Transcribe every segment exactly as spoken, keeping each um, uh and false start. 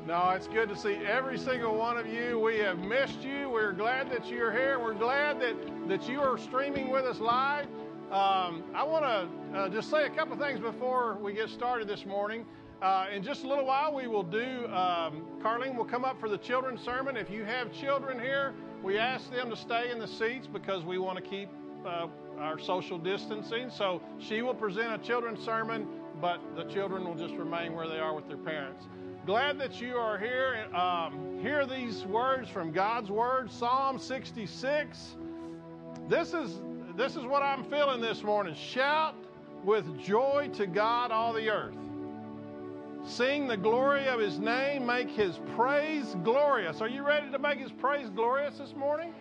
No, it's good to see every single one of you. We have missed you. We're glad that you're here. We're glad that, that you are streaming with us live. Um, I want to uh, just say a couple things before we get started this morning. Uh, in just a little while, we will do, um, Carlene will come up for the children's sermon. If you have children here, we ask them to stay in the seats because we want to keep uh, our social distancing. So she will present a children's sermon, but the children will just remain where they are with their parents. Glad that you are here. Um, hear these words from God's Word, Psalm sixty-six. This is, this is what I'm feeling this morning. Shout with joy to God, all the earth. Sing the glory of His name. Make His praise glorious. Are you ready to make His praise glorious this morning?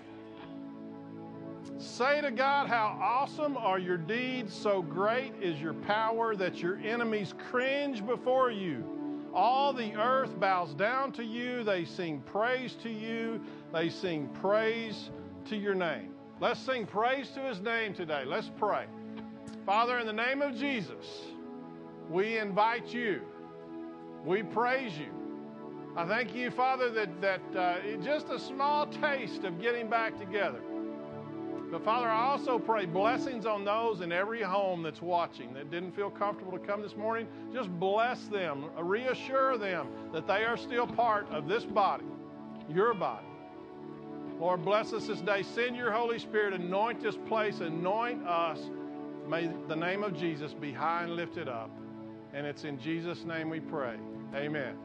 Say to God, how awesome are your deeds. So great is your power that your enemies cringe before you. All the earth bows down to you. They sing praise to you. They sing praise to your name. Let's sing praise to His name today. Let's pray. Father, in the name of Jesus, we invite you. We praise you. I thank you, Father, that, that uh, just a small taste of getting back together. But, Father, I also pray blessings on those in every home that's watching that didn't feel comfortable to come this morning. Just bless them. Reassure them that they are still part of this body, your body. Lord, bless us this day. Send your Holy Spirit. Anoint this place. Anoint us. May the name of Jesus be high and lifted up. And it's in Jesus' name we pray. Amen.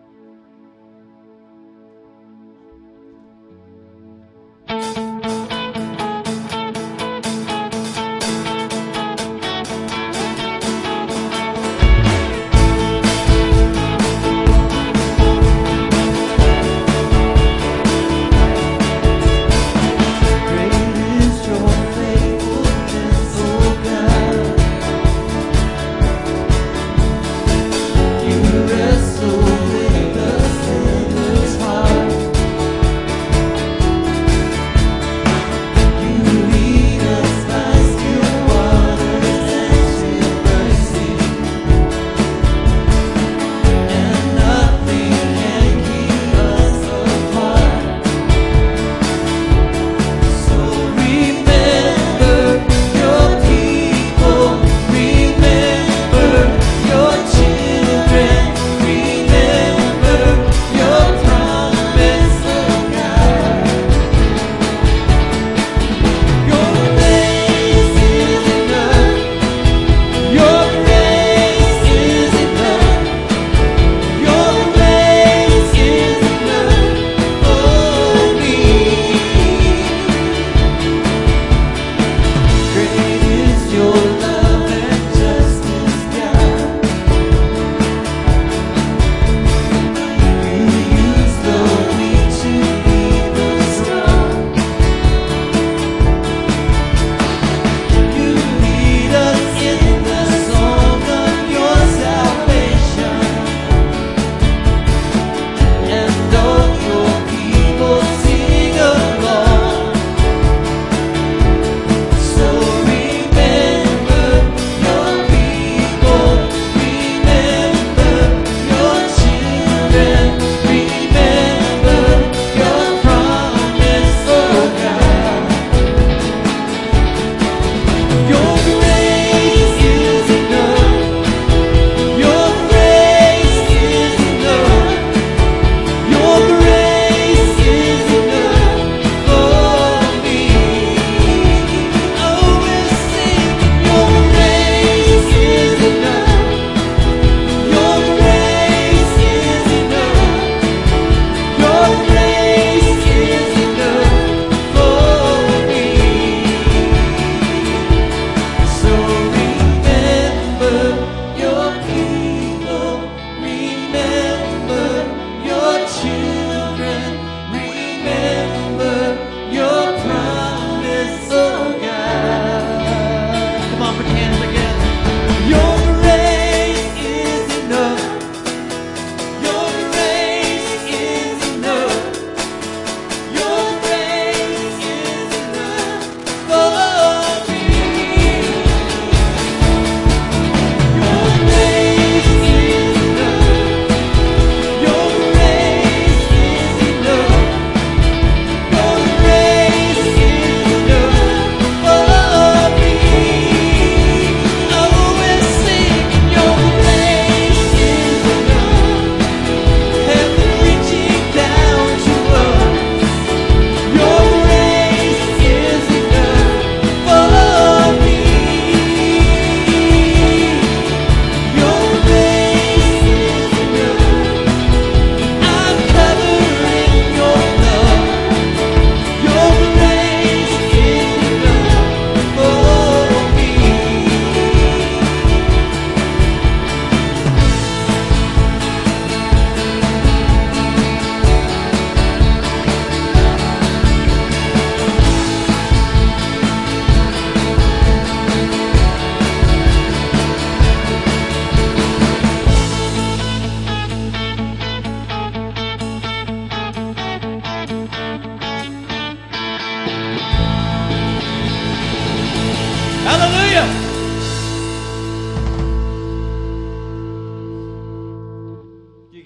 You wrestle with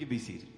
You be seated.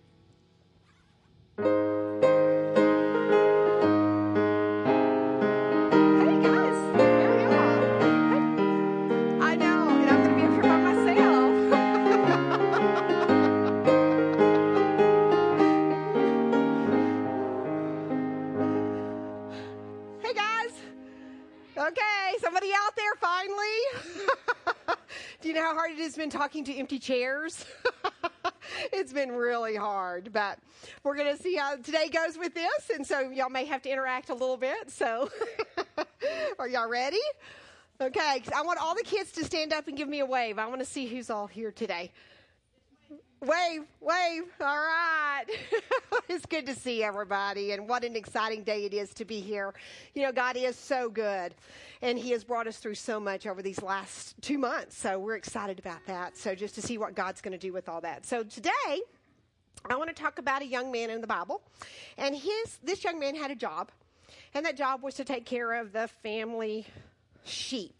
It's been talking to empty chairs. It's been really hard, but we're going to see how today goes with this, and so y'all may have to interact a little bit. So are y'all ready? Okay, I want all the kids to stand up and give me a wave. I want to see who's all here today. Wave, wave. All right. It's good to see everybody, and what an exciting day it is to be here. You know, God is so good, and he has brought us through so much over these last two months, so we're excited about that. So just to see what God's going to do with all that. So today, I want to talk about a young man in the Bible, and his this young man had a job, and that job was to take care of the family sheep.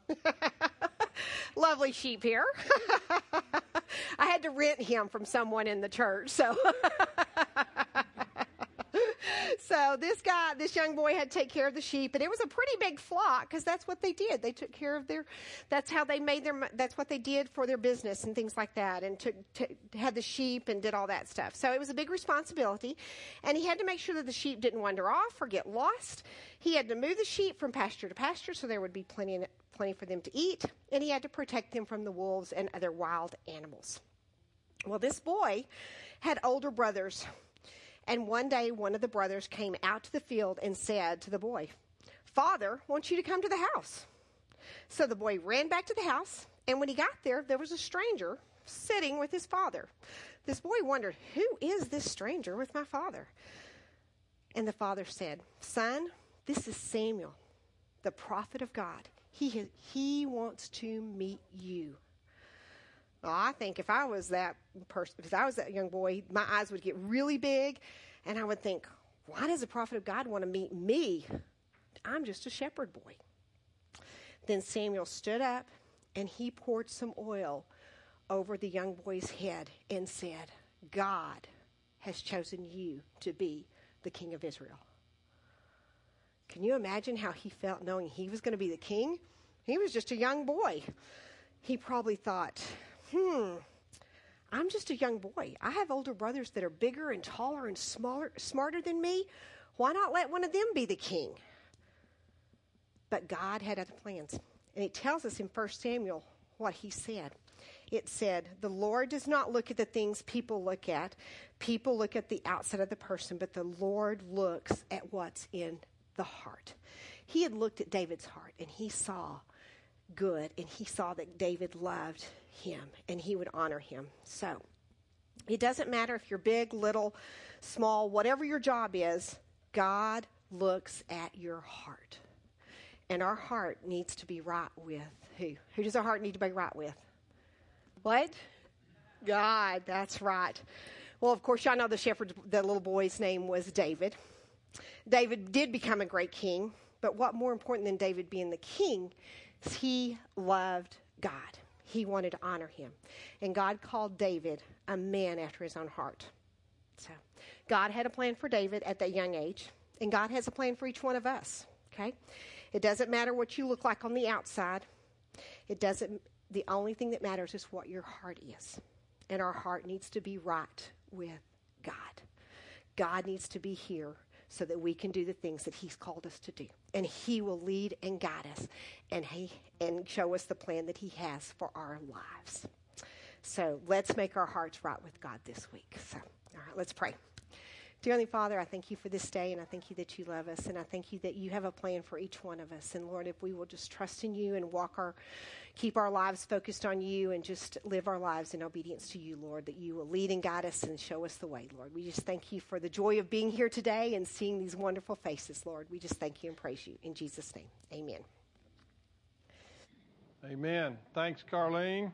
Lovely sheep here. I had to rent him from someone in the church, so so this guy, this young boy had to take care of the sheep, and it was a pretty big flock because that's what they did. They took care of their, that's how they made their, that's what they did for their business and things like that, and took, to, had the sheep and did all that stuff. So it was a big responsibility, and he had to make sure that the sheep didn't wander off or get lost. He had to move the sheep from pasture to pasture so there would be plenty, plenty for them to eat, and he had to protect them from the wolves and other wild animals. Well, this boy had older brothers. And one day, one of the brothers came out to the field and said to the boy, "Father wants you to come to the house." So the boy ran back to the house, and when he got there, there was a stranger sitting with his father. This boy wondered, who is this stranger with my father? And the father said, "Son, this is Samuel, the prophet of God. He, has, he wants to meet you." Well, I think if I was that person, if I was that young boy, my eyes would get really big, and I would think, why does the prophet of God want to meet me? I'm just a shepherd boy. Then Samuel stood up, and he poured some oil over the young boy's head and said, "God has chosen you to be the king of Israel." Can you imagine how he felt knowing he was going to be the king? He was just a young boy. He probably thought, hmm, I'm just a young boy. I have older brothers that are bigger and taller and smaller, smarter than me. Why not let one of them be the king? But God had other plans. And it tells us in First Samuel what he said. It said, "The Lord does not look at the things people look at. People look at the outside of the person, but the Lord looks at what's in the heart." He had looked at David's heart, and he saw good, and he saw that David loved him, and he would honor him. So it doesn't matter if you're big, little, small, whatever your job is, God looks at your heart. And our heart needs to be right with who? Who does our heart need to be right with? What? God, that's right. Well, of course, y'all know the shepherd, the little boy's name was David. David did become a great king, but what more important than David being the king is he loved God. He wanted to honor him. And God called David a man after his own heart. So God had a plan for David at that young age, and God has a plan for each one of us, okay? It doesn't matter what you look like on the outside. It doesn't, the only thing that matters is what your heart is. And our heart needs to be right with God. God needs to be here so that we can do the things that he's called us to do. And he will lead and guide us and he and show us the plan that he has for our lives. So let's make our hearts right with God this week. So, all right, let's pray. Dear Heavenly Father, I thank you for this day, and I thank you that you love us, and I thank you that you have a plan for each one of us. And Lord, if we will just trust in you and walk our, keep our lives focused on you and just live our lives in obedience to you, Lord, that you will lead and guide us and show us the way, Lord. We just thank you for the joy of being here today and seeing these wonderful faces, Lord. We just thank you and praise you. In Jesus' name, amen. Amen. Thanks, Carlene.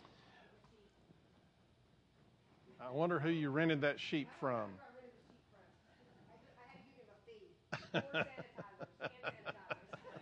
I wonder who you rented that sheep from.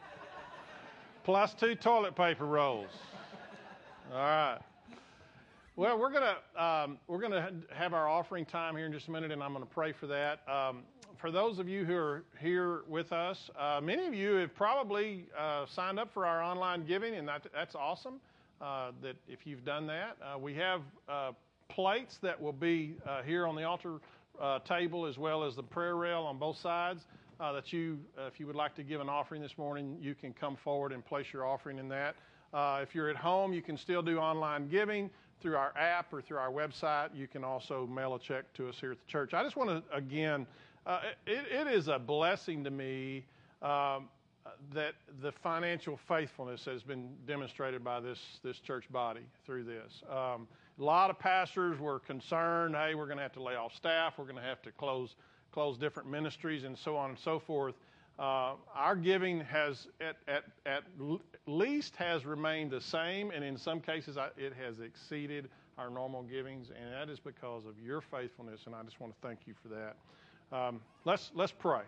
Plus two toilet paper rolls. All right. Well, we're gonna um, we're gonna have our offering time here in just a minute, and I'm gonna pray for that. Um, for those of you who are here with us, uh, many of you have probably uh, signed up for our online giving, and that, that's awesome. Uh, that if you've done that, uh, we have uh, plates that will be uh, here on the altar uh, table, as well as the prayer rail on both sides. Uh, that you, uh, if you would like to give an offering this morning, you can come forward and place your offering in that. Uh, if you're at home, you can still do online giving through our app or through our website. You can also mail a check to us here at the church. I just want to, again, uh, it, it is a blessing to me um, that the financial faithfulness has been demonstrated by this, this church body through this. Um, a lot of pastors were concerned, hey, we're going to have to lay off staff, we're going to have to close, close different ministries and so on and so forth. Uh, our giving has at, at, at least has remained the same, and in some cases I, it has exceeded our normal givings, and that is because of your faithfulness, and I just want to thank you for that. Um, let's let's pray.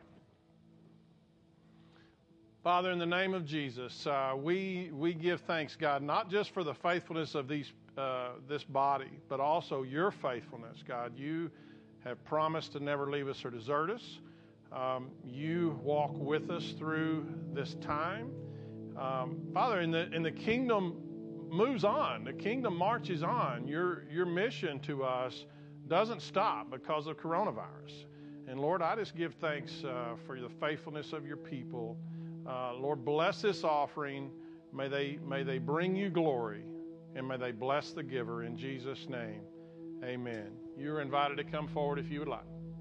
Father, in the name of Jesus, uh, we we give thanks, God, not just for the faithfulness of these uh, this body, but also your faithfulness, God. You have promised to never leave us or desert us. Um, you walk with us through this time. Um, Father, in the in the kingdom moves on. The kingdom marches on. Your your mission to us doesn't stop because of coronavirus. And Lord, I just give thanks uh, for the faithfulness of your people. Uh, Lord, bless this offering. May they may they bring you glory, and may they bless the giver in Jesus' name. Amen. You're invited to come forward if you would like.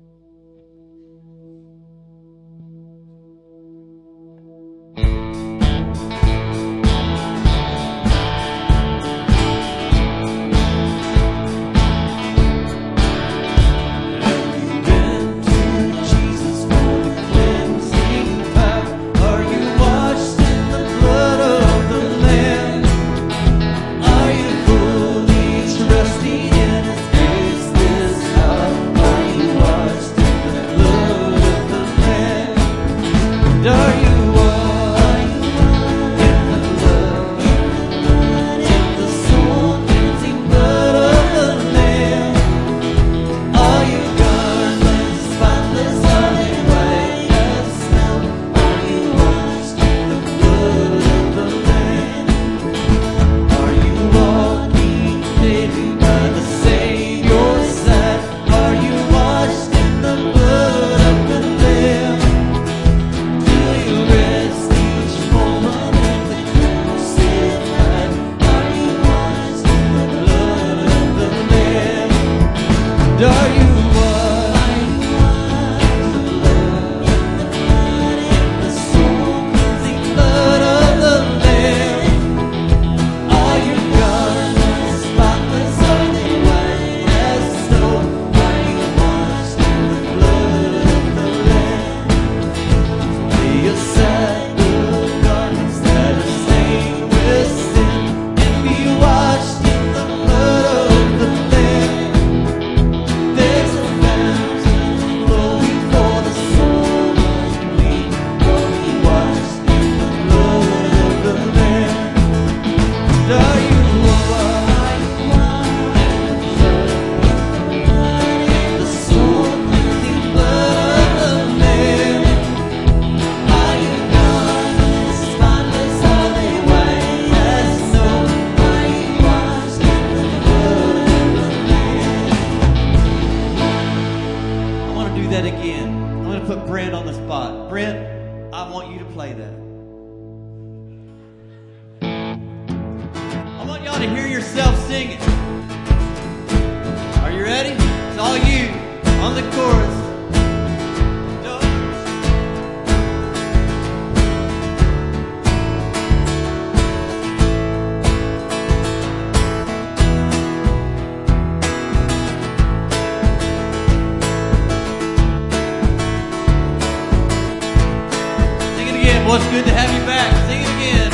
Well, it's good to have you back. Sing it again.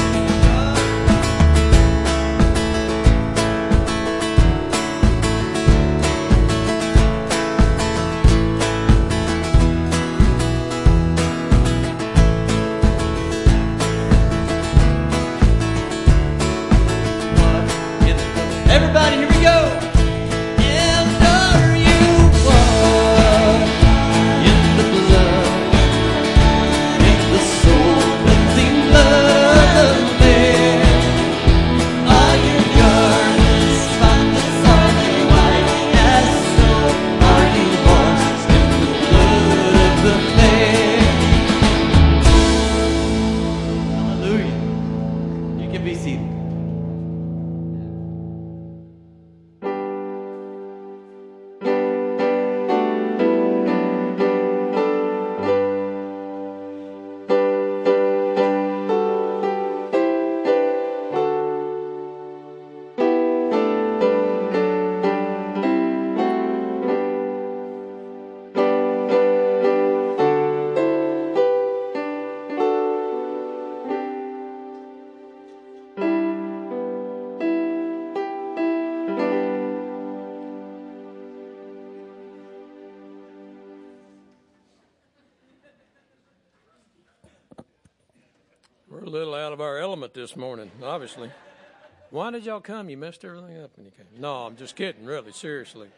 Everybody, here we go. We're a little out of our element this morning, obviously. Why did y'all come? You messed everything up when you came. No, I'm just kidding, really, seriously.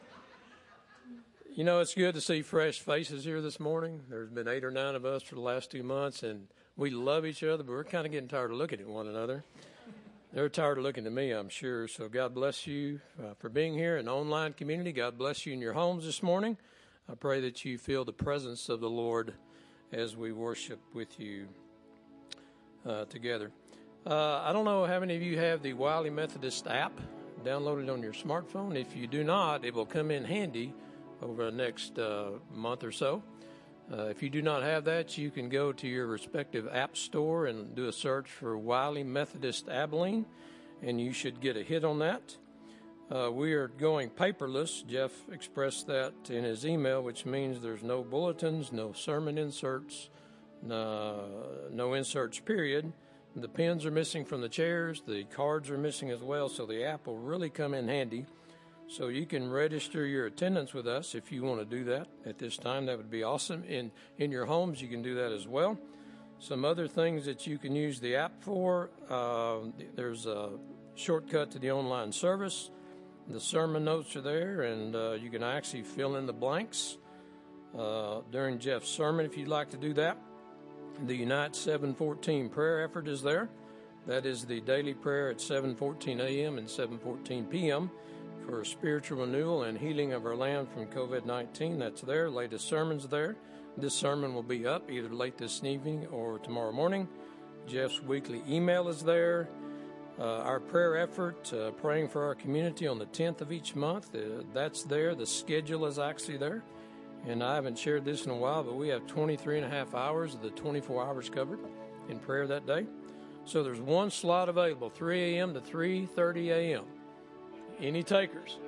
You know, it's good to see fresh faces here this morning. There's been eight or nine of us for the last two months, and we love each other, but we're kind of getting tired of looking at one another. They're tired of looking at me, I'm sure. So God bless you uh, for being here in the online community. God bless you in your homes this morning. I pray that you feel the presence of the Lord as we worship with you uh, together. Uh, I don't know how many of you have the Wiley Methodist app downloaded on your smartphone. If you do not, it will come in handy over the next uh, month or so. Uh, if you do not have that, you can go to your respective app store and do a search for Wiley Methodist Abilene, and you should get a hit on that. Uh, we are going paperless. Jeff expressed that in his email, which means there's no bulletins, no sermon inserts, no, no inserts, period. The pens are missing from the chairs. The cards are missing as well, so the app will really come in handy. So you can register your attendance with us if you want to do that at this time. That would be awesome. In, in your homes, you can do that as well. Some other things that you can use the app for, uh, there's a shortcut to the online service. The sermon notes are there, and uh, you can actually fill in the blanks uh, during Jeff's sermon if you'd like to do that. The Unite seven fourteen prayer effort is there. That is the daily prayer at seven fourteen a.m. and seven fourteen p.m. for spiritual renewal and healing of our land from covid nineteen. That's there. Latest sermon's there. This sermon will be up either late this evening or tomorrow morning. Jeff's weekly email is there. Uh, our prayer effort, uh, praying for our community on the tenth of each month, uh, that's there. The schedule is actually there. And I haven't shared this in a while, but we have twenty-three and a half hours of the twenty-four hours covered in prayer that day. So there's one slot available, three a.m. to three thirty a.m. Any takers?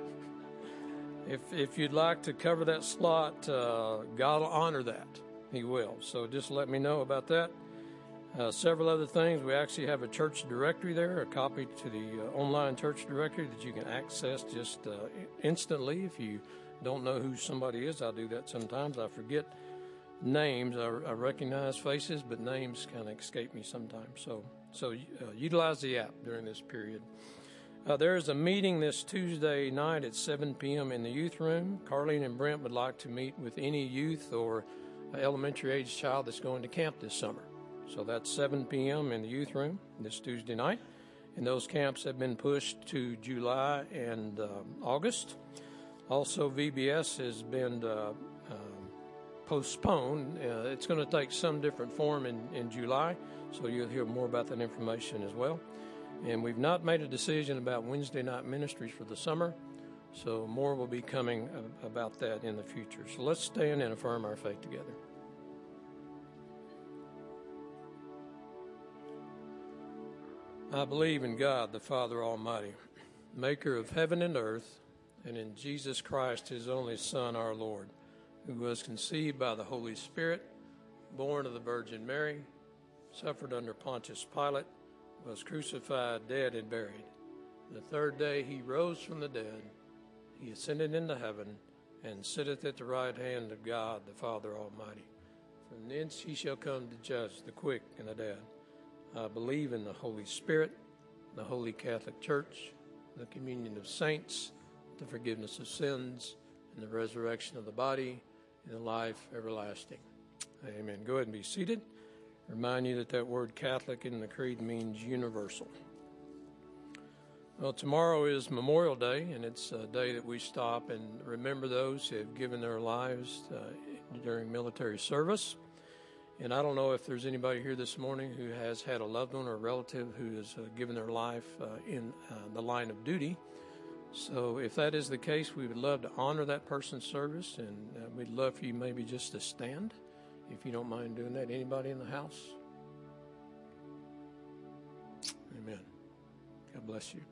If if you'd like to cover that slot, uh, God will honor that. He will. So just let me know about that. Uh, several other things. We actually have a church directory there, a copy to the uh, online church directory that you can access just uh, instantly if you don't know who somebody is. I do that sometimes. I forget names. I, I recognize faces, but names kind of escape me sometimes. So, so uh, utilize the app during this period. Uh, there is a meeting this Tuesday night at seven p.m. in the youth room. Carlene and Brent would like to meet with any youth or elementary age child that's going to camp this summer. So that's seven p.m. in the youth room this Tuesday night. And those camps have been pushed to July and um, August. Also, V B S has been uh, um, postponed. Uh, it's going to take some different form in, in July, so you'll hear more about that information as well. And we've not made a decision about Wednesday night ministries for the summer, so more will be coming about that in the future. So let's stand and affirm our faith together. I believe in God, the Father Almighty, maker of heaven and earth, and in Jesus Christ, his only Son, our Lord, who was conceived by the Holy Spirit, born of the Virgin Mary, suffered under Pontius Pilate, was crucified, dead, and buried. The third day he rose from the dead. He ascended into heaven, and sitteth at the right hand of God, the Father Almighty. From thence he shall come to judge the quick and the dead. I believe in the Holy Spirit, the Holy Catholic Church, the communion of saints, the forgiveness of sins, and the resurrection of the body, and the life everlasting. Amen. Go ahead and be seated. Remind you that that word Catholic in the creed means universal. Well, tomorrow is Memorial Day, and it's a day that we stop and remember those who have given their lives uh, during military service. And I don't know if there's anybody here this morning who has had a loved one or a relative who has uh, given their life uh, in uh, the line of duty. So if that is the case, we would love to honor that person's service, and uh, we'd love for you maybe just to stand, if you don't mind doing that. Anybody in the house? Amen. God bless you.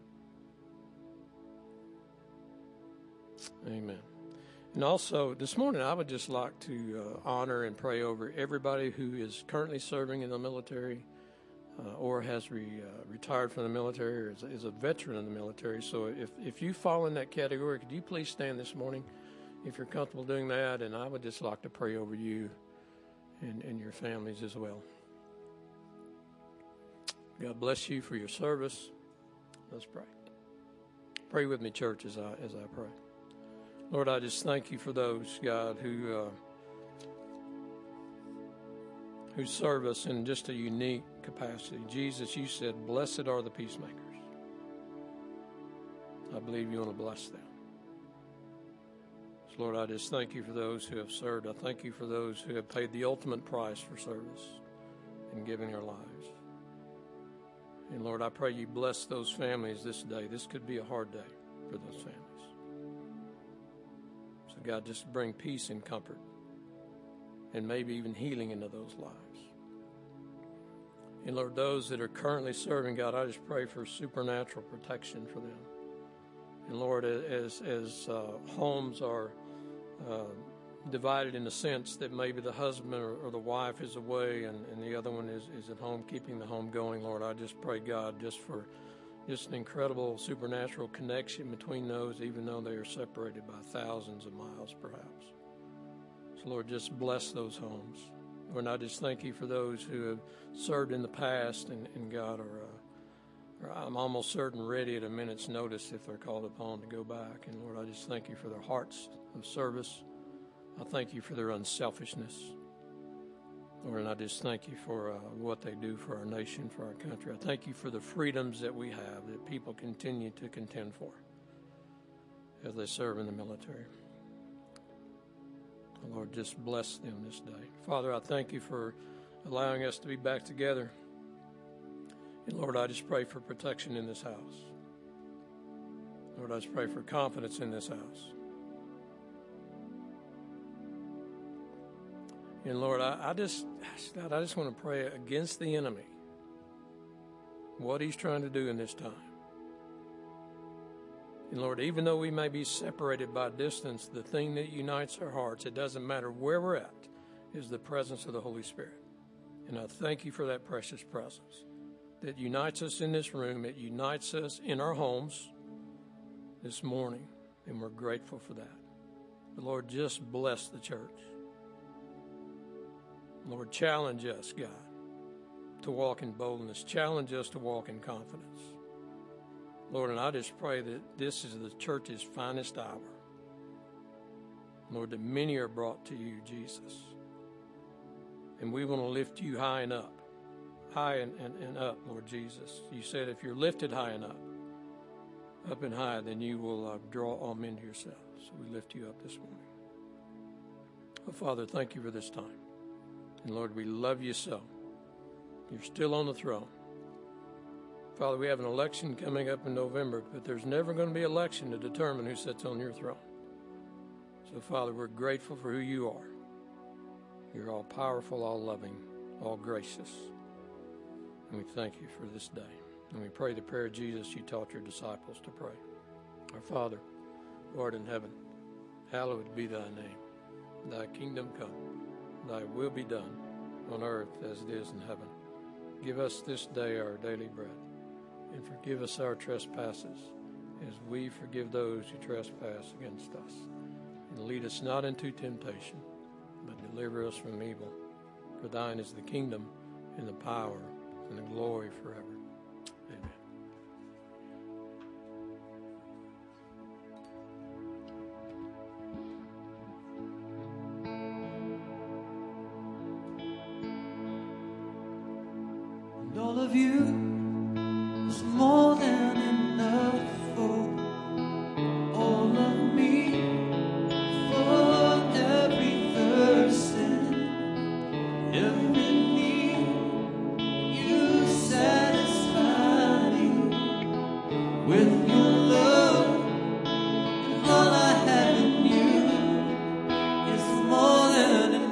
Amen. And also, this morning, I would just like to uh, honor and pray over everybody who is currently serving in the military uh, or has re, uh, retired from the military or is, is a veteran of the military. So if, if you fall in that category, could you please stand this morning if you're comfortable doing that? And I would just like to pray over you and, and your families as well. God bless you for your service. Let's pray. Pray with me, church, as I as I pray. Lord, I just thank you for those, God, who uh, who serve us in just a unique capacity. Jesus, you said, blessed are the peacemakers. I believe you want to bless them. So, Lord, I just thank you for those who have served. I thank you for those who have paid the ultimate price for service and giving their lives. And, Lord, I pray you bless those families this day. This could be a hard day for those families. So, God, just bring peace and comfort and maybe even healing into those lives. And, Lord, those that are currently serving, God, I just pray for supernatural protection for them. And, Lord, as, as uh, homes are uh, divided in the sense that maybe the husband or, or the wife is away and, and the other one is, is at home, keeping the home going, Lord, I just pray, God, just for just an incredible supernatural connection between those, even though they are separated by thousands of miles, perhaps. So, Lord, just bless those homes. Lord, and I just thank you for those who have served in the past and, and God, are, uh, are, I'm almost certain, ready at a minute's notice if they're called upon to go back. And, Lord, I just thank you for their hearts of service. I thank you for their unselfishness. Lord, and I just thank you for uh, what they do for our nation, for our country. I thank you for the freedoms that we have, that people continue to contend for as they serve in the military. Lord, just bless them this day. Father, I thank you for allowing us to be back together. And Lord, I just pray for protection in this house. Lord, I just pray for confidence in this house. And Lord, I, I just, God, I just want to pray against the enemy, what he's trying to do in this time. And Lord, even though we may be separated by distance, the thing that unites our hearts, it doesn't matter where we're at, is the presence of the Holy Spirit. And I thank you for that precious presence that unites us in this room. It unites us in our homes this morning, and we're grateful for that. But Lord, just bless the church. Lord, challenge us, God, to walk in boldness. Challenge us to walk in confidence. Lord, and I just pray that this is the church's finest hour. Lord, that many are brought to you, Jesus. And we want to lift you high and up, high and, and, and up, Lord Jesus. You said if you're lifted high and up, up and high, then you will uh, draw all men to yourself. So we lift you up this morning. Oh, Father, thank you for this time. And Lord, we love you so. You're still on the throne. Father, we have an election coming up in November, but there's never going to be an election to determine who sits on your throne. So, Father, we're grateful for who you are. You're all powerful, all loving, all gracious. And we thank you for this day. And we pray the prayer of Jesus you taught your disciples to pray. Our Father, who art in heaven, hallowed be thy name. Thy kingdom come. Thy will be done on earth as it is in heaven. Give us this day our daily bread, and forgive us our trespasses, as we forgive those who trespass against us. And lead us not into temptation, but deliver us from evil. For thine is the kingdom, and the power, and the glory forever. Amen. All of you is more than enough for all of me, for every person, every need. You satisfy me with your love, and all I have in you is more than enough.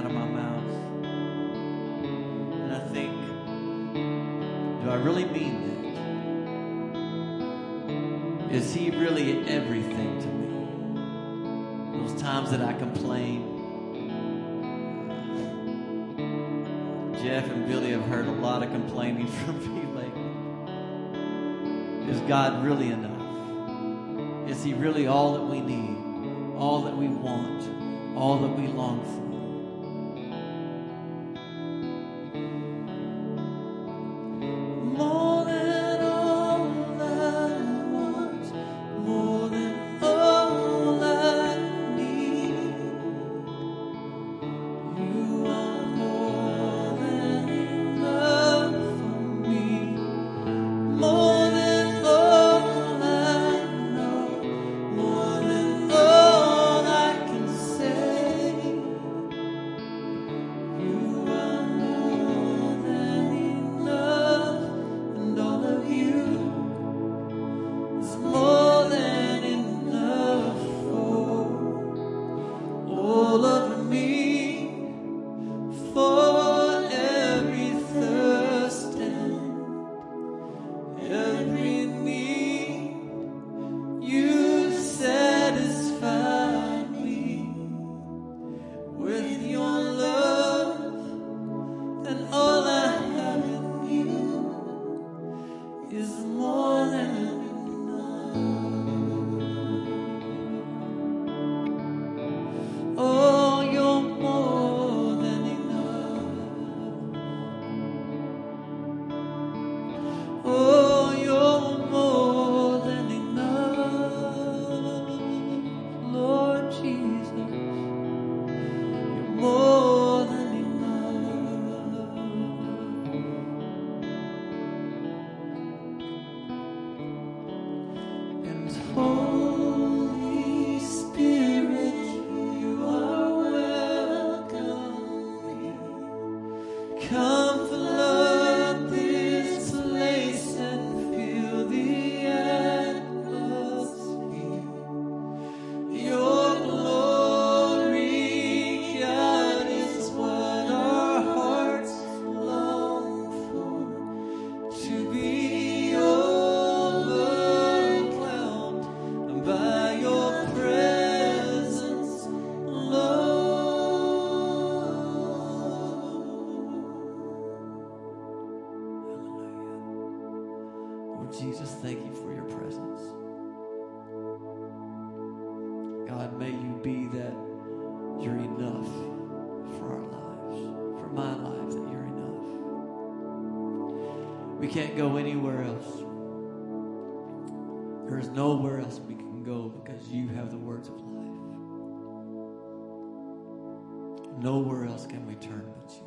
out of my mouth. And I think, do I really mean that? Is he really everything to me? Those times that I complain. Jeff and Billy have heard a lot of complaining from me lately. Is God really enough? Is he really all that we need? All that we want? All that we long for? More than all I want, more than all I need. You are more than enough for me. More than all I know, more than all I can say. You are more than enough, and all of you is more than enough for all of me, for every thirst and every need. You satisfy me with your love, and all I have in you is more than enough. Oh, you're more than enough. Oh, you're more than enough, Lord Jesus. You're more than enough. And Holy Spirit, you are welcome here. Come flood this place and fill the atmosphere. Your glory, God, is what our hearts long for. To be overwhelmed by your presence, Lord. Hallelujah. Lord Jesus, thank you for your presence. God, may you be that you're enough for our lives, for my life, that you're enough. We can't go anywhere else. There is nowhere else we can go because you have the words of life. Nowhere else can we turn but you.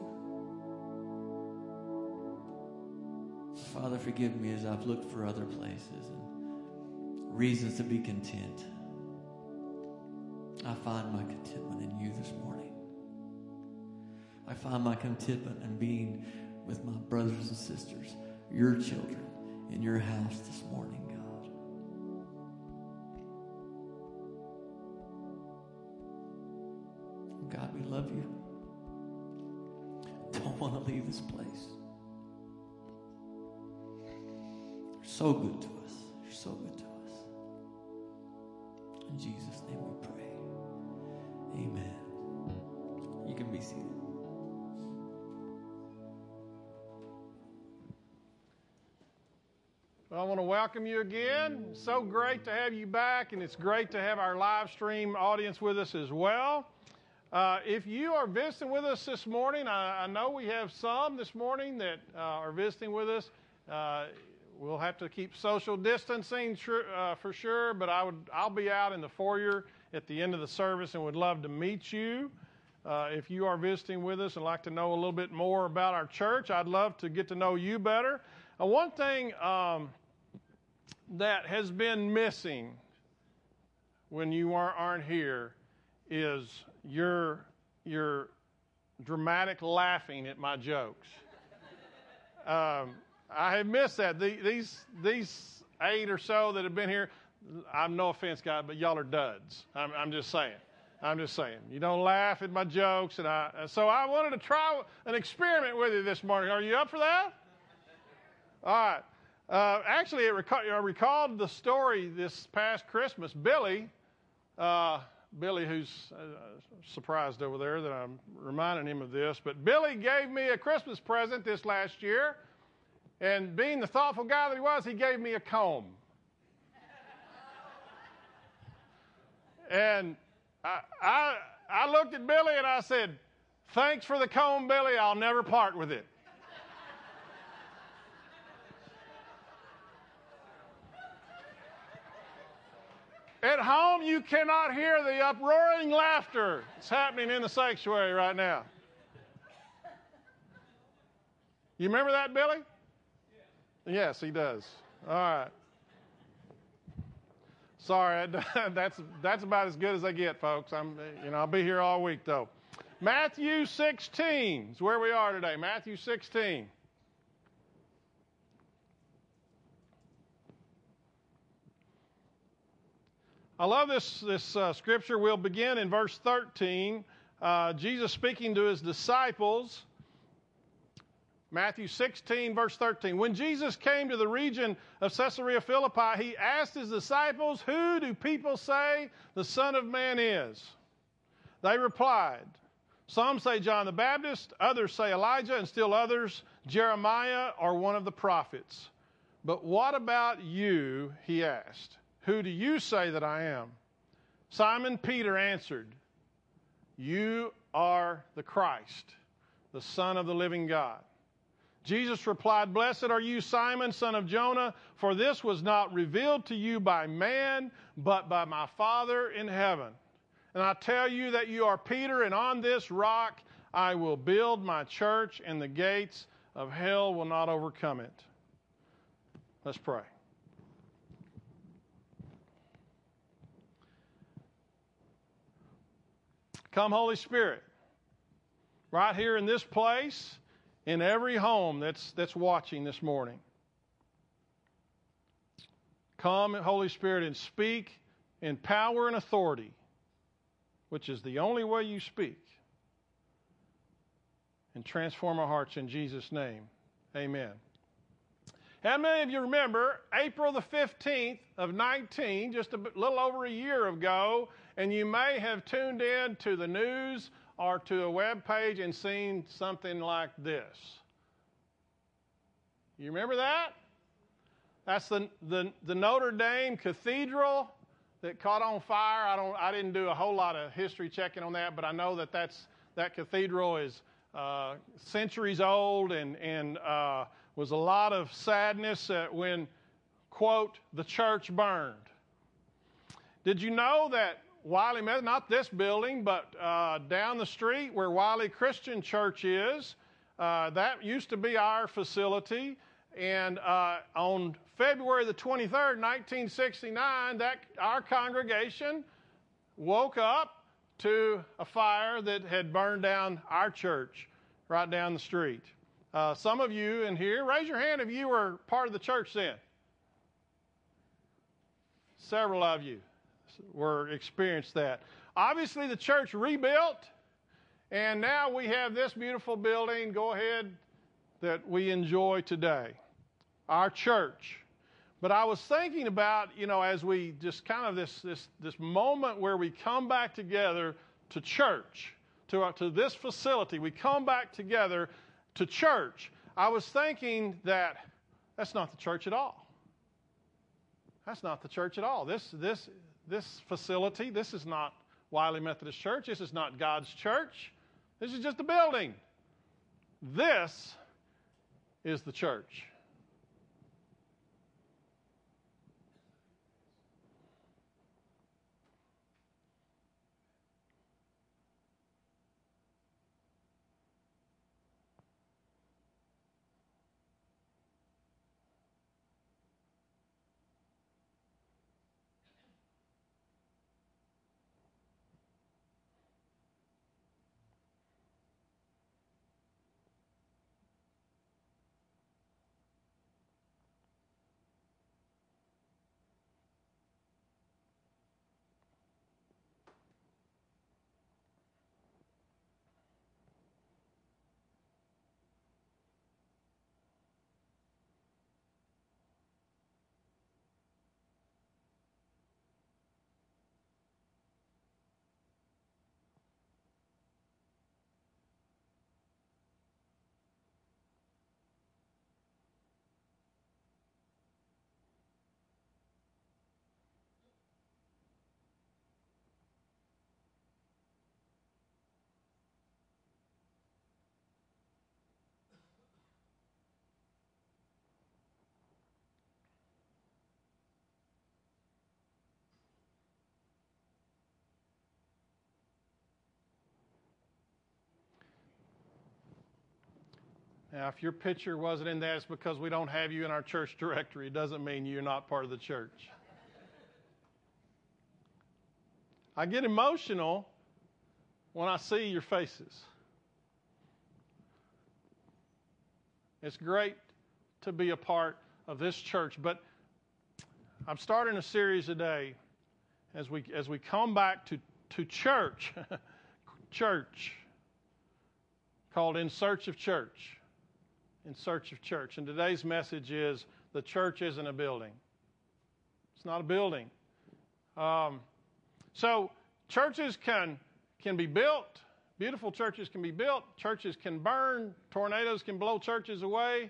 Father, forgive me as I've looked for other places and reasons to be content. I find my contentment in you this morning. I find my contentment in being with my brothers and sisters, your children, in your house this morning, God. God, we love you. Don't want to leave this place. You're so good to us. You're so good to us. In Jesus' name we pray. Amen. You can be seated. Well, I want to welcome you again. So great to have you back, and it's great to have our live stream audience with us as well. Uh, if you are visiting with us this morning, I, I know we have some this morning that uh, are visiting with us. Uh, we'll have to keep social distancing sure, uh, for sure, but I would, I'll be out in the foyer at the end of the service and would love to meet you. Uh, if you are visiting with us and like to know a little bit more about our church, I'd love to get to know you better. Uh, one thing um, that has been missing when you are, aren't here is your your dramatic laughing at my jokes. Um, I have missed that. The, these these eight or so that have been here, I'm no offense, guys, but y'all are duds. I'm, I'm just saying. I'm just saying. You don't laugh at my jokes. And I, so I wanted to try an experiment with you this morning. Are you up for that? All right. Uh, actually, it reca- I recalled the story this past Christmas. Billy, uh, Billy, who's uh, surprised over there that I'm reminding him of this, but Billy gave me a Christmas present this last year, and being the thoughtful guy that he was, he gave me a comb. And I, I, I looked at Billy and I said, "Thanks for the comb, Billy. I'll never part with it." At home, you cannot hear the uproaring laughter that's happening in the sanctuary right now. You remember that, Billy? Yes, he does. All right. Sorry, that's that's about as good as I get, folks. I'm, you know, I'll be here all week though. Matthew sixteen is where we are today. Matthew sixteen. I love this this uh, scripture. We'll begin in verse thirteen. Uh, Jesus speaking to his disciples. Matthew sixteen, verse thirteen. When Jesus came to the region of Caesarea Philippi, he asked his disciples, "Who do people say the Son of Man is?" They replied, "Some say John the Baptist, others say Elijah, and still others Jeremiah or one of the prophets. But what about you?" he asked. "Who do you say that I am?" Simon Peter answered, "You are the Christ, the Son of the living God." Jesus replied, "Blessed are you, Simon, son of Jonah, for this was not revealed to you by man, but by my Father in heaven. And I tell you that you are Peter, and on this rock I will build my church, and the gates of hell will not overcome it." Let's pray. Come, Holy Spirit, right here in this place, in every home that's that's watching this morning. Come, Holy Spirit, and speak in power and authority, which is the only way you speak, and transform our hearts in Jesus' name. Amen. How many of you remember April the fifteenth of nineteen, just a little over a year ago, and you may have tuned in to the news or to a web page and seen something like this? You remember that? That's the, the, the Notre Dame Cathedral that caught on fire. I don't. I didn't do a whole lot of history checking on that, but I know that that's, that cathedral is uh, centuries old, and, and uh, was a lot of sadness uh, when, quote, the church burned. Did you know that Wiley Methodist, not this building, but uh, down the street where Wiley Christian Church is, uh, that used to be our facility. And uh, on February the twenty-third, nineteen sixty-nine, that our congregation woke up to a fire that had burned down our church right down the street. Uh, some of you in here, raise your hand if you were part of the church then. Several of you were experienced that. Obviously, the church rebuilt, and now we have this beautiful building, go ahead, that we enjoy today, our church. But I was thinking about, you know, as we just kind of this this this moment where we come back together to church, to uh, to this facility, we come back together to church. I was thinking that that's not the church at all. That's not the church at all. This this this facility, this is not Wiley Methodist Church. This is not God's church. This is just a building. This is the church. Now, if your picture wasn't in that, it's because we don't have you in our church directory. It doesn't mean you're not part of the church. I get emotional when I see your faces. It's great to be a part of this church, but I'm starting a series today as we as we come back to, to church, church, called In Search of Church. In Search of Church. And today's message is the church isn't a building. It's not a building. Um, so churches can can be built. Beautiful churches can be built. Churches can burn. Tornadoes can blow churches away.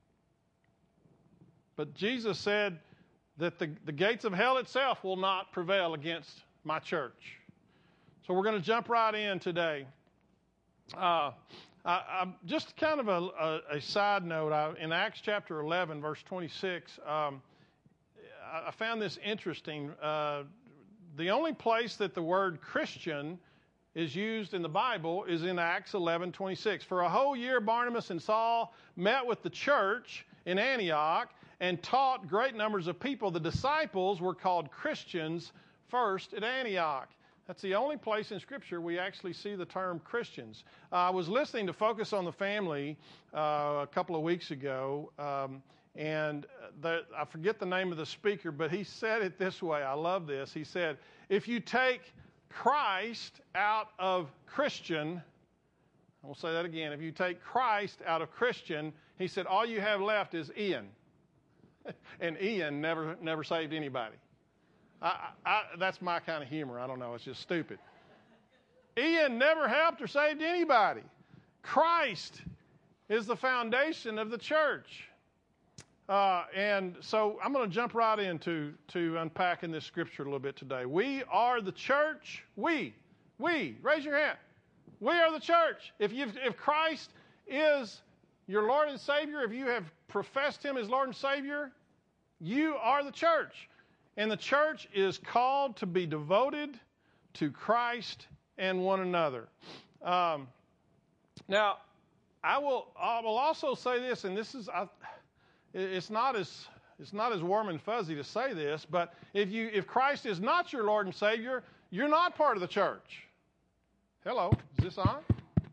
But Jesus said that the, the gates of hell itself will not prevail against my church. So we're going to jump right in today. Uh, I, I'm just kind of a, a, a side note. I, in Acts chapter eleven, verse twenty-six, um, I, I found this interesting. Uh, the only place that the word Christian is used in the Bible is in Acts eleven twenty-six. For a whole year, Barnabas and Saul met with the church in Antioch and taught great numbers of people. The disciples were called Christians first at Antioch. That's the only place in Scripture we actually see the term Christians. Uh, I was listening to Focus on the Family uh, a couple of weeks ago, um, and the, I forget the name of the speaker, but he said it this way. I love this. He said, if you take Christ out of Christian, I will say that again, if you take Christ out of Christian, he said, all you have left is Ian. And Ian never never saved anybody. I, I, that's my kind of humor. I don't know. It's just stupid. Ian never helped or saved anybody. Christ is the foundation of the church. Uh, and so I'm going to jump right into to unpacking this scripture a little bit today. We are the church. We. We. Raise your hand. We are the church. If you've, if Christ is your Lord and Savior, if you have professed Him as Lord and Savior, you are the church. And the church is called to be devoted to Christ and one another. Um, now, I will I will also say this, and this is I, it's not as it's not as warm and fuzzy to say this, but if you if Christ is not your Lord and Savior, you're not part of the church. Hello, is this on?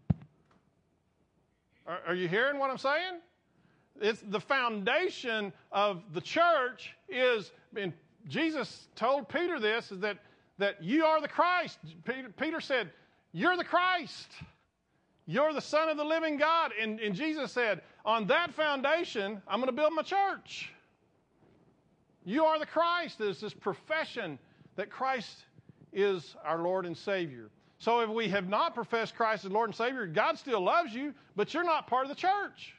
Are, are you hearing what I'm saying? It's the foundation of the church is in. Jesus told Peter this, is that, that you are the Christ. Peter, Peter said, you're the Christ. You're the Son of the living God. And, and Jesus said, on that foundation, I'm going to build my church. You are the Christ. There's this profession that Christ is our Lord and Savior. So if we have not professed Christ as Lord and Savior, God still loves you, but you're not part of the church.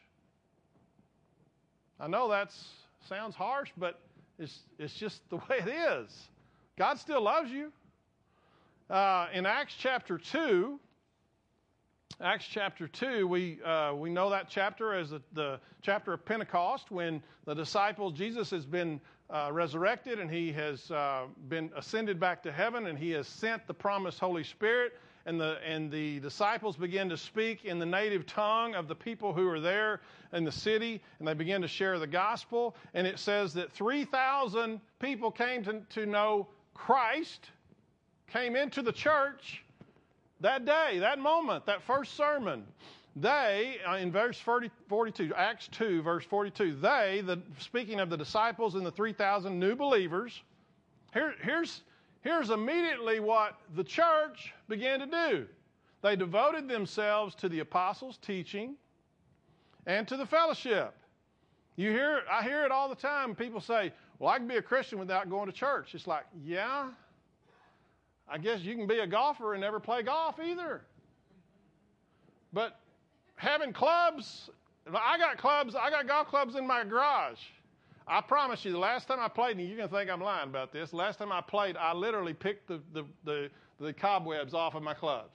I know that sounds harsh, but It's, it's just the way it is. God still loves you. Uh, in Acts chapter two, Acts chapter two, we uh, we know that chapter as the, the chapter of Pentecost, when the disciples, Jesus has been uh, resurrected and he has uh, been ascended back to heaven, and he has sent the promised Holy Spirit. And the and the disciples begin to speak in the native tongue of the people who are there in the city, and they begin to share the gospel. And it says that three thousand people came to, to know Christ, came into the church that day, that moment, that first sermon. They, in verse forty-two, Acts two, verse forty-two, they, the, speaking of the disciples and the three thousand new believers, here, here's... Here's immediately what the church began to do. They devoted themselves to the apostles' teaching and to the fellowship. You hear, I hear it all the time. People say, well, I can be a Christian without going to church. It's like, yeah, I guess you can be a golfer and never play golf either. But having clubs, I got clubs, I got golf clubs in my garage. I promise you, the last time I played, and you're going to think I'm lying about this, the last time I played, I literally picked the, the, the, the cobwebs off of my clubs.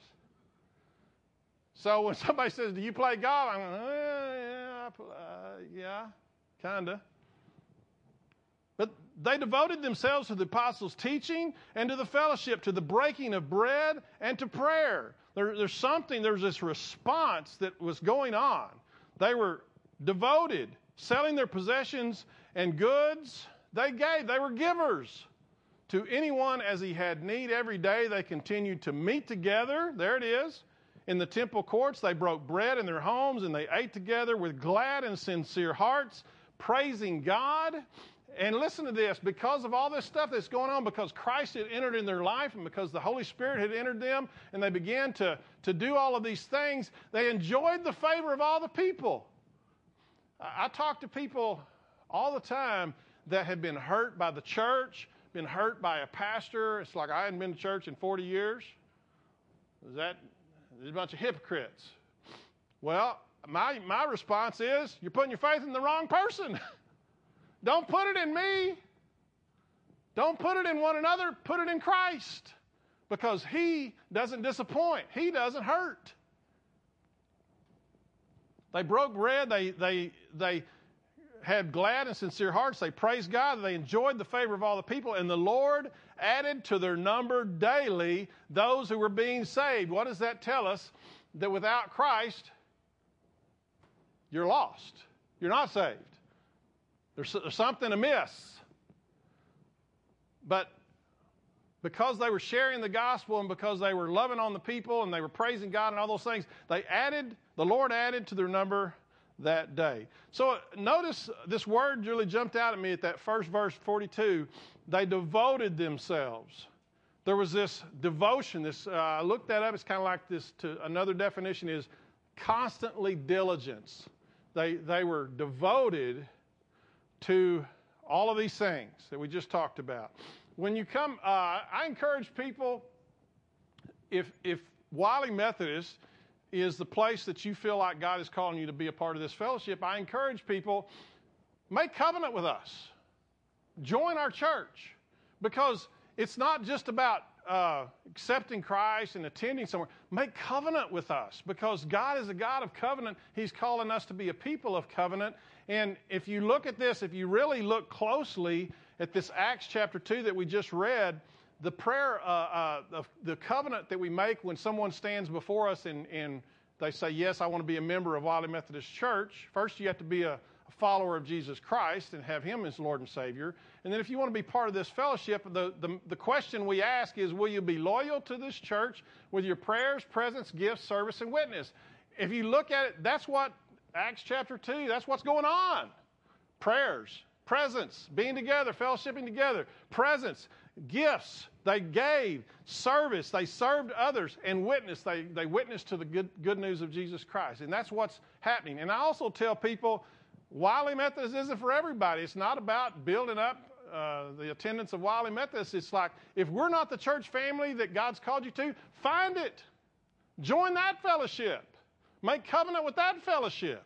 So when somebody says, do you play golf? I'm going, eh, yeah, uh, yeah, kind of. But they devoted themselves to the apostles' teaching and to the fellowship, to the breaking of bread and to prayer. There, there's something, there's this response that was going on. They were devoted, selling their possessions and goods. They gave. They were givers to anyone as he had need. Every day they continued to meet together. There it is. In the temple courts, they broke bread in their homes and they ate together with glad and sincere hearts, praising God. And listen to this, because of all this stuff that's going on, because Christ had entered in their life and because the Holy Spirit had entered them and they began to, to do all of these things, they enjoyed the favor of all the people. I, I talk to people all the time that have been hurt by the church, been hurt by a pastor. It's like I hadn't been to church in forty years. Is that, there's a bunch of hypocrites. Well, my, my response is, you're putting your faith in the wrong person. Don't put it in me. Don't put it in one another. Put it in Christ. Because he doesn't disappoint. He doesn't hurt. They broke bread. They, they, they had glad and sincere hearts. They praised God. They enjoyed the favor of all the people. And the Lord added to their number daily those who were being saved. What does that tell us? That without Christ, you're lost. You're not saved. There's, there's something amiss. But because they were sharing the gospel and because they were loving on the people and they were praising God and all those things, they added, the Lord added to their number that day. So notice this word really jumped out at me at that first verse, forty-two. They devoted themselves. There was this devotion. This uh, I looked that up. It's kind of like this. To another definition is constantly diligence. They they were devoted to all of these things that we just talked about. When you come, uh, I encourage people, if if Wiley Methodist is the place that you feel like God is calling you to be a part of this fellowship, I encourage people, make covenant with us. Join our church. Because it's not just about uh, accepting Christ and attending somewhere. Make covenant with us. Because God is a God of covenant. He's calling us to be a people of covenant. And if you look at this, if you really look closely at this Acts chapter two that we just read, the prayer, uh, uh, the, the covenant that we make when someone stands before us and, and they say, yes, I want to be a member of Wiley Methodist Church. First, you have to be a, a follower of Jesus Christ and have him as Lord and Savior. And then if you want to be part of this fellowship, the, the, the question we ask is, will you be loyal to this church with your prayers, presence, gifts, service, and witness? If you look at it, that's what Acts chapter two, that's what's going on. Prayers, presence, being together, fellowshipping together, presence, gifts, they gave, service, they served others, and witness, they, they witnessed to the good, good news of Jesus Christ. And that's what's happening. And I also tell people, Wiley Methodist isn't for everybody. It's not about building up uh, the attendance of Wiley Methodist. It's like, if we're not the church family that God's called you to, find it. Join that fellowship. Make covenant with that fellowship.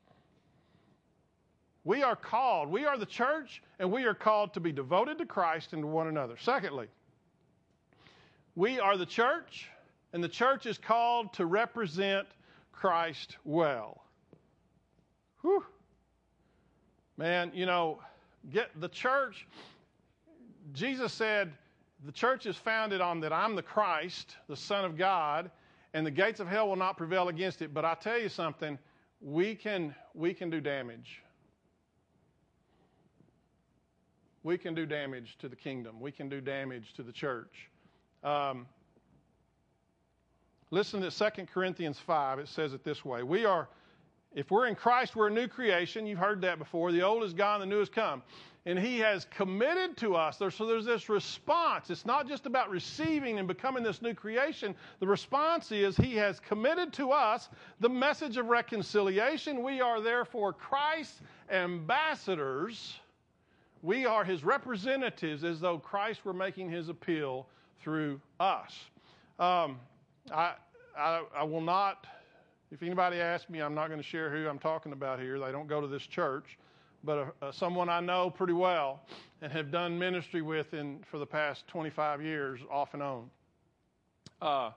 We are called, we are the church, and we are called to be devoted to Christ and to one another. Secondly, we are the church, and the church is called to represent Christ well. Whew. Man, you know, get the church, Jesus said, the church is founded on that I'm the Christ, the Son of God, and the gates of hell will not prevail against it. But I tell you something, we can we can do damage. We can do damage to the kingdom. We can do damage to the church. Um, listen to Second Corinthians five. It says it this way. We are, if we're in Christ, we're a new creation. You've heard that before. The old is gone, the new has come. And he has committed to us. So there's this response. It's not just about receiving and becoming this new creation. The response is he has committed to us the message of reconciliation. We are therefore Christ's ambassadors. We are his representatives as though Christ were making his appeal through us. Um, I, I, I will not, if anybody asks me, I'm not going to share who I'm talking about here. They don't go to this church. But uh, someone I know pretty well and have done ministry with in, for the past twenty-five years, off and on, uh,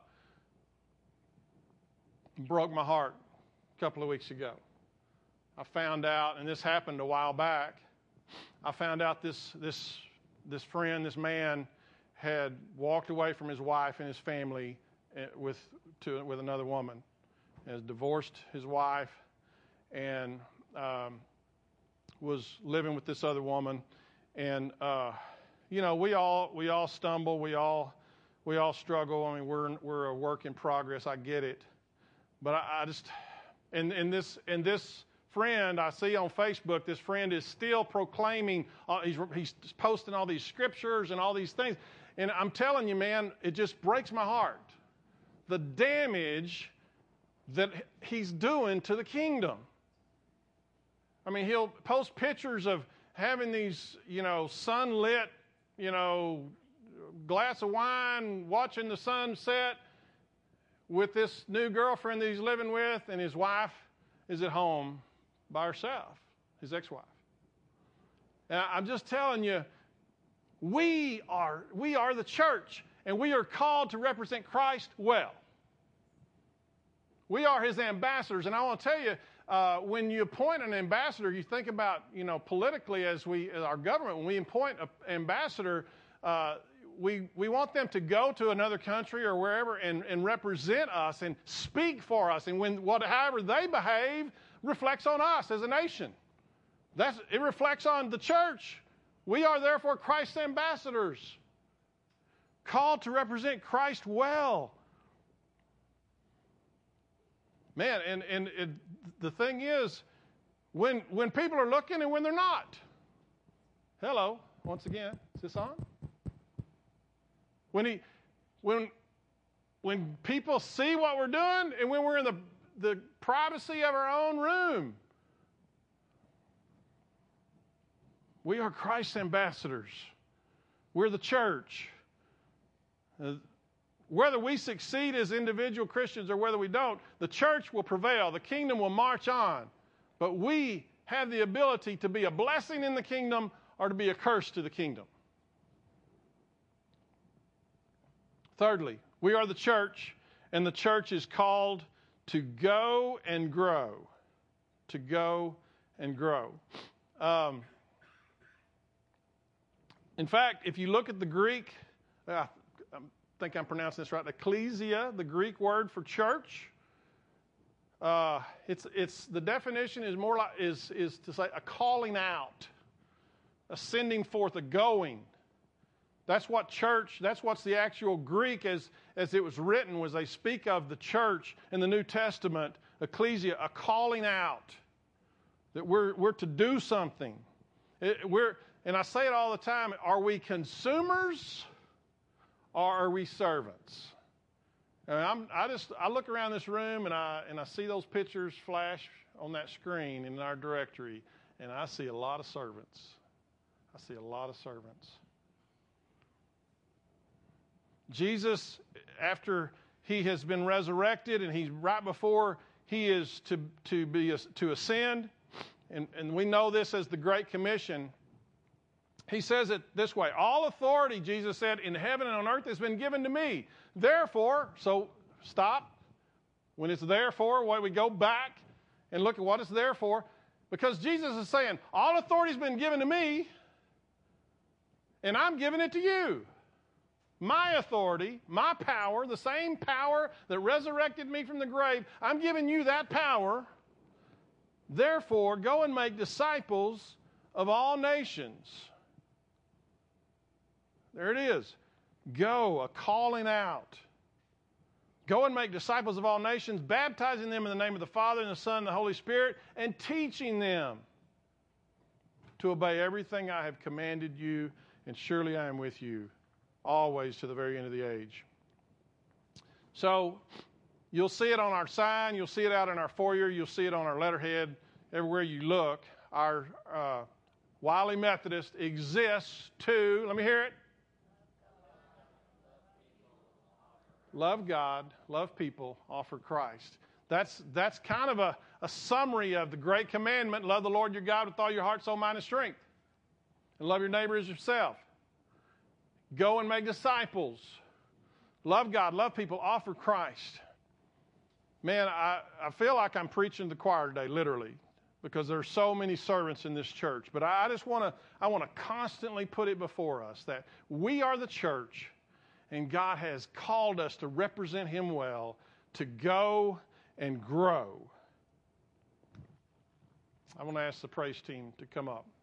broke my heart a couple of weeks ago. I found out, and this happened a while back, I found out this this this friend, this man, had walked away from his wife and his family with to with another woman, has divorced his wife, and um, was living with this other woman. And, uh, you know, we all we all stumble. We all we all struggle. I mean, we're we're a work in progress. I get it. But I, I just, and, and this and this friend I see on Facebook, this friend is still proclaiming, uh, he's, he's posting all these scriptures and all these things. And I'm telling you, man, it just breaks my heart. The damage that he's doing to the kingdom. I mean, he'll post pictures of having these, you know, sunlit, you know, glass of wine, watching the sunset with this new girlfriend that he's living with, and his wife is at home by herself, his ex-wife. And I'm just telling you, we are we are the church, and we are called to represent Christ well. We are his ambassadors, and I want to tell you, uh, when you appoint an ambassador, you think about, you know, politically as we, as our government, when we appoint an ambassador, uh, we we want them to go to another country or wherever and, and represent us and speak for us, and when what, however they behave reflects on us as a nation. That's it reflects on the church. We are therefore Christ's ambassadors, called to represent Christ well. Man, and, and it, the thing is, when when people are looking and when they're not. Hello, once again, is this on? When he, when when people see what we're doing and when we're in the, the privacy of our own room, we are Christ's ambassadors. We're the church. Uh, Whether we succeed as individual Christians or whether we don't, the church will prevail. The kingdom will march on. But we have the ability to be a blessing in the kingdom or to be a curse to the kingdom. Thirdly, we are the church, and the church is called to go and grow. To go and grow. Um, in fact, if you look at the Greek, uh, I think I'm pronouncing this right, ecclesia, the Greek word for church, uh, it's it's the definition is more like is is to say a calling out, a sending forth, a going. That's what church, that's what's the actual Greek as, as it was written, was they speak of the church in the New Testament, ecclesia, a calling out, that we're we're to do something. It, we're and I say it all the time, are we consumers or are we servants? I mean, I'm, I just I look around this room and I and I see those pictures flash on that screen in our directory, and I see a lot of servants. I see a lot of servants. Jesus, after he has been resurrected and he's right before he is to to be to ascend, and, and we know this as the Great Commission. He says it this way: all authority, Jesus said, in heaven and on earth has been given to me. Therefore, so stop. When it's therefore, why we go back and look at what it's there for. Because Jesus is saying, all authority has been given to me, and I'm giving it to you. My authority, my power, the same power that resurrected me from the grave, I'm giving you that power. Therefore, go and make disciples of all nations. There it is. Go, a calling out. Go and make disciples of all nations, baptizing them in the name of the Father and the Son and the Holy Spirit, and teaching them to obey everything I have commanded you, and surely I am with you always to the very end of the age. So you'll see it on our sign, you'll see it out in our foyer, you'll see it on our letterhead. Everywhere you look, our uh, Wiley Methodist exists to, let me hear it, love God, love people, offer Christ. That's that's kind of a, a summary of the great commandment: love the Lord your God with all your heart, soul, mind, and strength. And love your neighbor as yourself. Go and make disciples. Love God, love people, offer Christ. Man, I, I feel like I'm preaching to the choir today, literally, because there are so many servants in this church. But I, I just want to I want to constantly put it before us that we are the church, and God has called us to represent Him well, to go and grow. I want to ask the praise team to come up.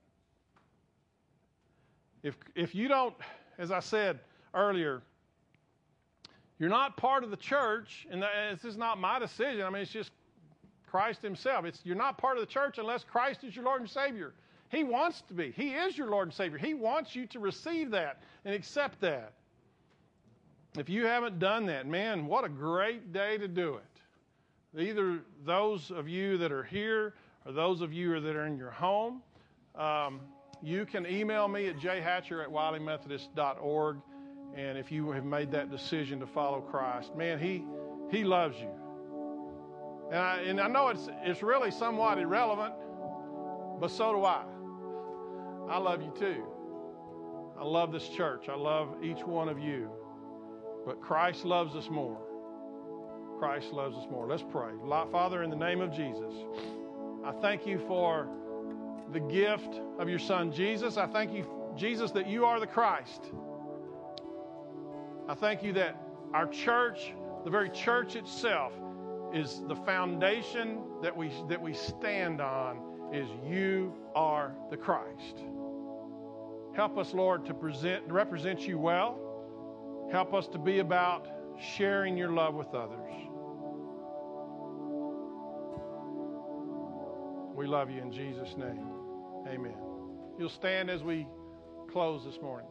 If if you don't, as I said earlier, you're not part of the church, and this is not my decision. I mean, it's just Christ himself. It's you're not part of the church unless Christ is your Lord and Savior. He wants to be. He is your Lord and Savior. He wants you to receive that and accept that. If you haven't done that, man, what a great day to do it. Either those of you that are here or those of you that are in your home, um, you can email me at j hatcher at wiley methodist dot org. And if you have made that decision to follow Christ, man, he he loves you. And I, and I know it's it's really somewhat irrelevant, but so do I. I love you too. I love this church. I love each one of you. But Christ loves us more. Christ loves us more. Let's pray. Father, in the name of Jesus, I thank you for the gift of your Son, Jesus. I thank you, Jesus, that you are the Christ. I thank you that our church, the very church itself, is the foundation that we that we stand on, is you are the Christ. Help us, Lord, to present represent you well. Help us to be about sharing your love with others. We love you in Jesus' name. Amen. You'll stand as we close this morning.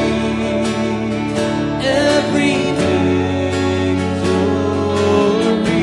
Every victory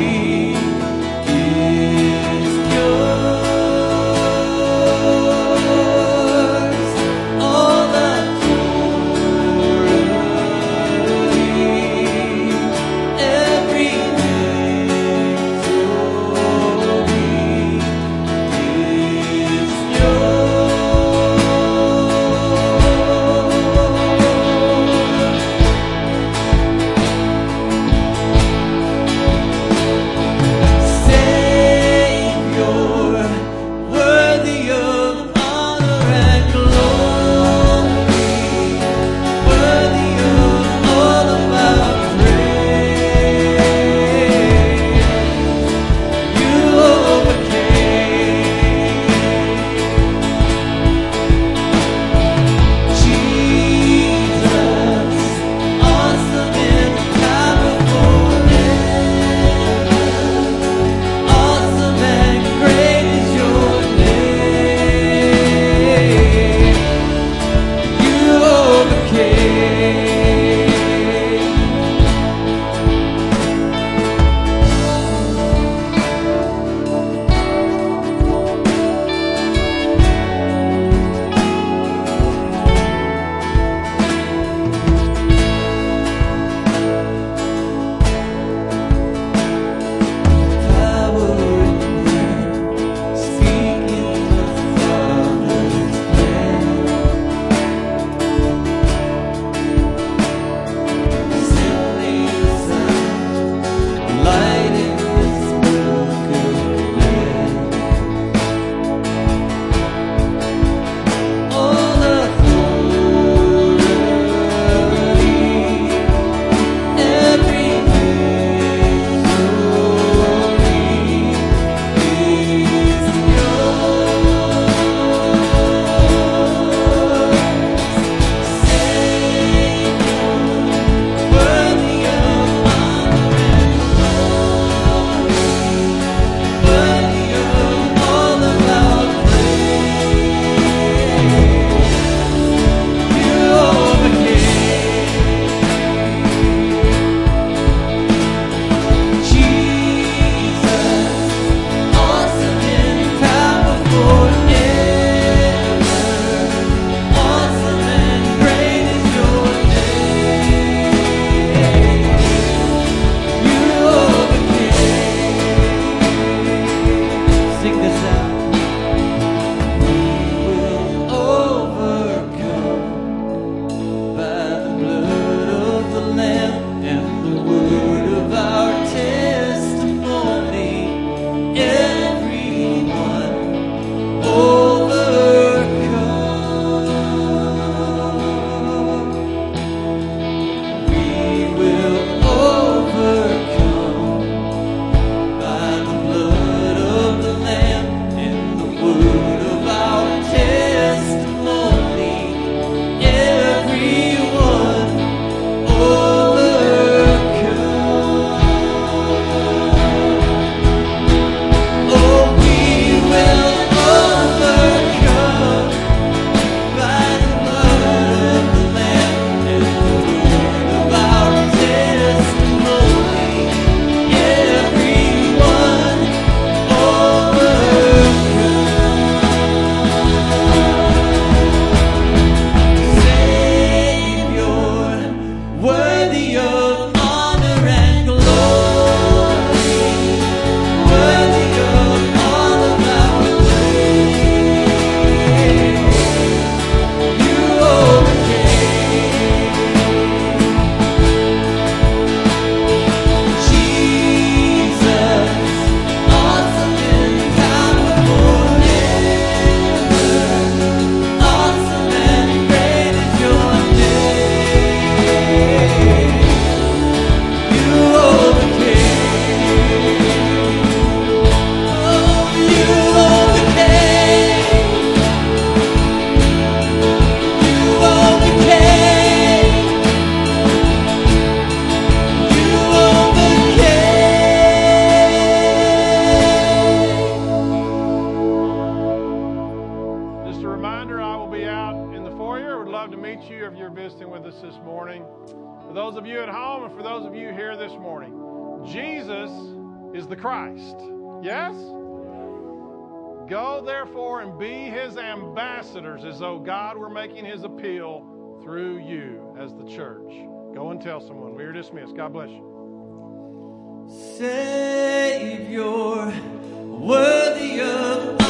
us this morning. For those of you at home and for those of you here this morning, Jesus is the Christ. Yes? Go, therefore, and be his ambassadors as though God were making his appeal through you as the church. Go and tell someone. We are dismissed. God bless you. Savior, worthy of